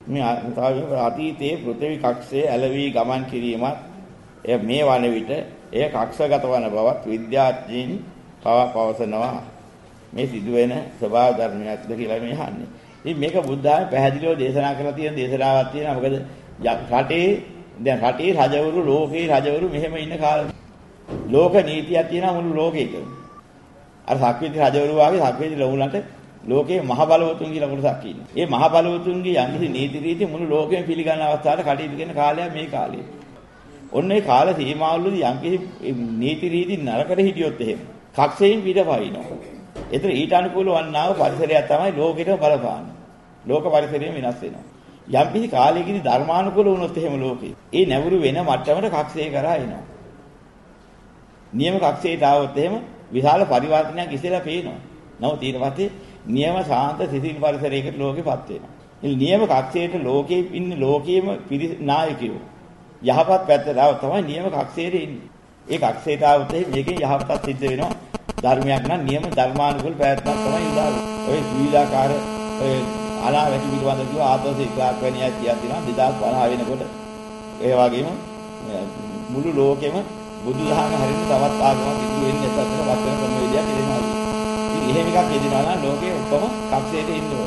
මේ අතීතයේ පෘථිවි කක්ෂයේ ඇලවි ගමන් කිරීමත් එය මේ වන විට එය කක්ෂගත වන බවත් විද්‍යාඥයින් පවසනවා. මේ සිදුවෙන ස්වභාව ධර්මයක්ද කියලා මේ අහන්නේ. ඉතින් මේක බුද්ධාගම පැහැදිලිව දේශනා කරලා තියෙන දේශනාවක් තියෙනවා. මොකද රටේ රජවරු ලෝකේ රජවරු මෙහෙම ඉන්න කාලේ ලෝක නීතියක් තියෙනවා මුළු ලෝකෙකම. අර සක්විති රජවරු වාගේ සක්විති ලොවුලන්ට ලෝකේ මහ බලවතුන් කියලා කොටසක් ඉන්නවා. මේ මහ බලවතුන්ගේ යම්කිසි නීති රීති මුළු ලෝකෙම පිළිගන්න අවස්ථාවට කටයුතු කරන කාලයක් මේ කාලය. ඔන්න ඒ කාල සීමාවලදී යම්කිසි නීති රීති නරකට හිටියොත් එහෙම කක්ෂයෙන් පිටපයින්නවා. ඒතර ඊට අනුකූල වන්නා වූ පරිසරයක් තමයි ලෝකෙටම බලපාන්නේ. ලෝක පරිසරය වෙනස් වෙනවා. යම්කිසි කාලයකදී ධර්මානුකූල වුණොත් එහෙම ලෝකේ ඒ නැවුරු වෙන මට්ටමට කක්ෂය කරා එනවා. නියම කක්ෂයට ආවොත් එහෙම විශාල පරිවර්තනයක් ඉස්සෙල්ලා පේනවා. නමුත් ඊට පස්සේ නියම ශාන්ත සිසිල් පරිසරයකට ලෝකෙපත් වෙනවා. ඉතින් නියම කක්ෂයට ලෝකේ ඉන්න ලෝකයේම නායකයෝ යහපත් පැත්තට ආව තමයි නියම කක්ෂයට ඉන්නේ. ඒ කක්ෂයට ආවොත් මේකෙන් යහපතක් සිද්ධ වෙනවා. ධර්මයක් නම් නියම ධර්මානුකූල පැවැත්මක් තමයි උදාහරණ. ඔය සුවිලාකාර ඔය අනාවැකි පිටවන්ද කිව්ව ආතෝසේ ක්ලාක් වෙනියක් කියක් දිනවා 2050 වෙනකොට ඒ වගේම මුළු ලෝකෙම බුදුදහම හැරෙන්න තවත් ආගමක් ඉතුරු වෙන්නේ නැත්නම් වත් වෙන ක්‍රමවේදයක් එදෙනවා. ඉතින් එහෙම එකක් එදෙනවා නම් ලෝකේ ඔක්කොම කක්ෂයට ඉන්න ඕන.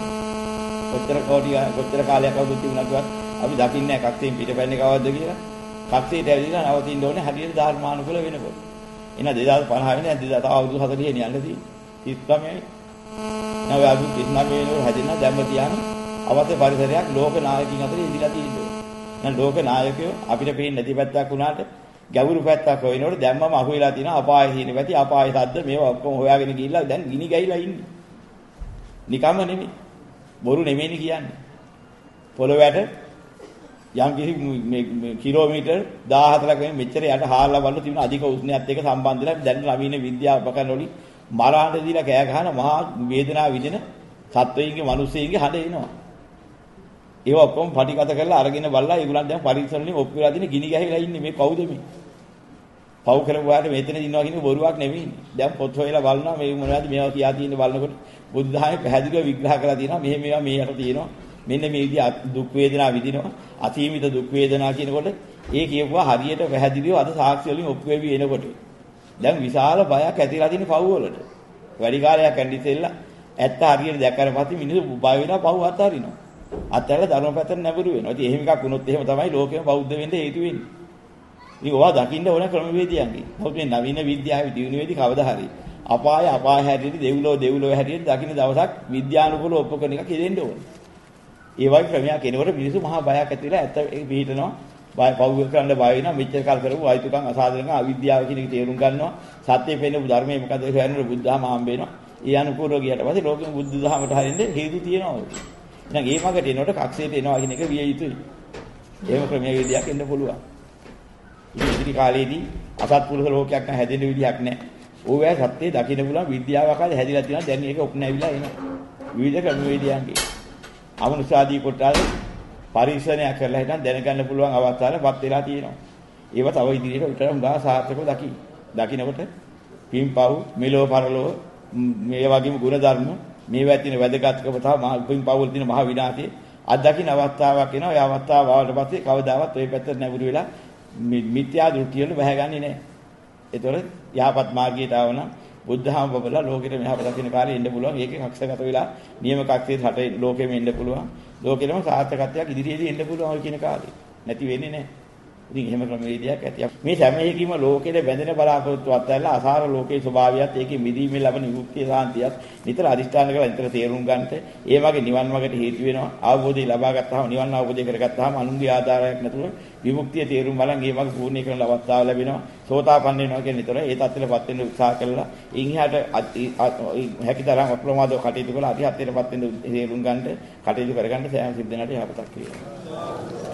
කොච්චර කාලයක් අවුරුදු තිබුණාද අපි දකින්නේ නැහැ කක්ෂයෙන් පිටපැන්නේ කවද්ද කියලා. කක්ෂයට ඇවිල්ලා නවතින්න ඕනේ හරියට ධර්මානුකූල වෙනකොට. එන 2050 වෙන තව අවුරුදු 40 යන්න තියෙන්නේ. 39යි. නව අවුරුදු 39 වෙනකොට හැදෙන්න දැම්ම තියාන අවශ්‍ය පරිසරයක් ලෝක නායකින් අතර ඉඳලා තියෙනවා. දැන් ලෝක නායකයෝ අපිට පේන්නේ නැති පැත්තක් වුණාට ගැඹුරු පැත්තක් හොයනකොට දැම්මම අහුවෙලා තියෙනවා අපායේ තියෙන පැති අපායේ සද්ද මේවා ඔක්කොම හොයාගෙන ගිහිල්ලා දැන් ගිනි ගහිලා ඉන්නේ. නිකම්ම නෙමෙයි. බොරු නෙමෙයිනේ කියන්නේ. පොළොවට යම් කිසි කිලෝමීටර් 14ක මෙච්චර යට හාරලා බලන තිබුණ අධික උෂ්ණයත් එක්ක සම්බන්ධ වෙලා දැන් නවීන විද්‍යාව උපකරණ වලින් මරාට දීලා කෑ ගහන මහා වේදනාව විඳින සත්වයින්ගේ මිනිස්සෙයින්ගේ හඬ එනවා. ඒව ඔක්කොම පටිගත කරලා අරගෙන බලලා ඒගොල්ලන් දැන් පරීක්ෂණ වලින් ඔප්පු වෙලා තියෙන ගිනි ගහලා ඉන්නේ මේ කවුද මේ? පව් කරපුවාට මෙතන ඉන්නවා කියන බොරුවක් නෙවෙයි. දැන් පොත් හොයලා බලනවා මේ මොනවද මේවා කියා තියෙන්නේ බලනකොට බුද්ධහමේ පැහැදිලිව විග්‍රහ කරලා තියෙනවා මෙහෙම මේවා මේ යට තියෙනවා. මෙන්න මේ විදිහ දුක් වේදනා විඳිනවා. අසීමිත දුක් වේදනා කියනකොට ඒ කියපුවා හරියට පැහැදිලිව අද සාක්ෂි වලින් ඔප්පු වෙවි එනකොට දැන් විශාල බයක් ඇතිලා තියෙන පව් වලට. වැඩි කාලයක් ඇඳි ඉතෙල්ලා ඇත්ත හරියට දැක්කට පස්සේ මිනිස්සු බය වෙනවා පව් අතාරිනවා. අත්හැරලා ධර්ම පැත්තට නැඹුරු වෙනවා. ඉතින් එහෙම එකක් වුණොත් එහෙම තමයි ලෝකෙම බෞද්ධ වෙන්න හේතු වෙන්නේ. ඉතින් ඔවා දකින්න ඕන ක්‍රමවේදයන්ගේ. මොකද මේ නවීන විද්‍යාවේ දියුණුවේදී කවදා හරි අපාය හැටියට දෙව්ලොව හැටියට දකින්න දවසක් විද්‍යානුකූල ඔප්පු කරන එක කෙරෙන්න ඕන. ඒ වගේ ක්‍රමයක් එනකොට මිනිස්සු මහා බයක් ඇති වෙලා ඇත්ත ඒක පිළිහිටනවා. බය පව් කරන්න බය වෙනවා. මෙච්චර කාල කරපු වෛතුකම් අසාධනකම් අවිද්‍යාව කියන එක තේරුම් ගන්නවා. සත්‍ය පෙන්නපු ධර්මයේ මොකද කියන්නේ බුද්ධහම හම්බ වෙනවා. ඒ අනුකූලව ගියට පස්සේ ලෝකෙම බුද්ධ දහමට හරින්න හේතු තියෙනවා. එහෙනම් ඒ මගට එනකොට කක්ෂයට එනවා කියන එක විය යුතුයි. එහෙම ක්‍රමවේදයක් එන්න පුළුවන්. ඉතින් ඉදිරි කාලේදී අසත්පුරුෂ ලෝකයක් නැ හැදෙන්න විදිහක් නැහැ. ඕවැ සත්‍ය දකින්න පුළුවන් විද්‍යාවක් ආද හැදිලා තියෙනවා. දැන් මේක ඔප්නැවිලා එනවා. විවිධ ක්‍රමවේදයන්ගේ. අමනුෂාදී කොටාද පරීක්ෂණයක් කරලා හිටන් දැනගන්න පුළුවන් අවස්ථාවලපත් වෙලා තියෙනවා. ඒව තව ඉදිරියට උටරම් ගා සාර්ථකව දකින්නකොට පින්පව් මෙලෝ පරලෝ මේ වගේම ගුණ ධර්ම මේවා තියෙන වැදගත්කම තමයි පින්පව් වල තියෙන මහ විනාශයේ අත්දකින්න අවස්ථාවක් එනවා. ඒ අවස්ථාව ආවට පස්සේ කවදාවත් ওই පැත්තට නැඹුරු වෙලා මිත්‍යා දෘෂ්ටි වල බහගන්නේ නැහැ. ඒතකොට යහපත් මාර්ගයට ආවනම් බුද්ධහම බබලා ලෝකෙට මෙහා දකින්න කාලේ ඉන්න පුළුවන්. ඒකේ කක්ෂගත වෙලා නියම කක්ෂයේ රටේ ලෝකෙම ඉන්න පුළුවන්. ලෝකෙටම සාර්ථකත්වයක් ඉදිරියේදී එන්න පුළුවන් ඔය කියන කාලේ. නැති වෙන්නේ නැහැ. ඉතින් එහෙම ක්‍රමවේදයක් ඇති. මේ සෑමෙකීම ලෝකෙට බැඳෙන බලාපොරොත්තු අත්හැරලා අසාර ලෝකේ ස්වභාවයත් ඒකේ මිදීමේ ලබන විමුක්තිය සාන්තියත් නිතර අදිෂ්ඨාන කරලා නිතර තේරුම් ගන්නට ඒ වගේ නිවන් මාර්ගයට හේතු වෙනවා. අවබෝධය ලබා ගත්තාම නිවන් අවබෝධය කරගත්තාම අනුන්ගේ ආධාරයක් නැතුව විමුක්තිය තේරුම් බලන් ඒ වගේ පූර්ණේ කරන අවස්ථාව ලැබෙනවා. සෝතාපන්න වෙනවා කියන නිතර ඒ තත්ත්වයටපත් වෙන්න උත්සාහ කළා. ඉන්හාට හැකිතරම් අප්‍රමාදව කටයුතු කළා. අධිහත්යටපත් වෙන්න තේරුම් ගන්නට කටයුතු කරගන්න සෑම සිද්ධාන්තයක් යහපතක් කියලා.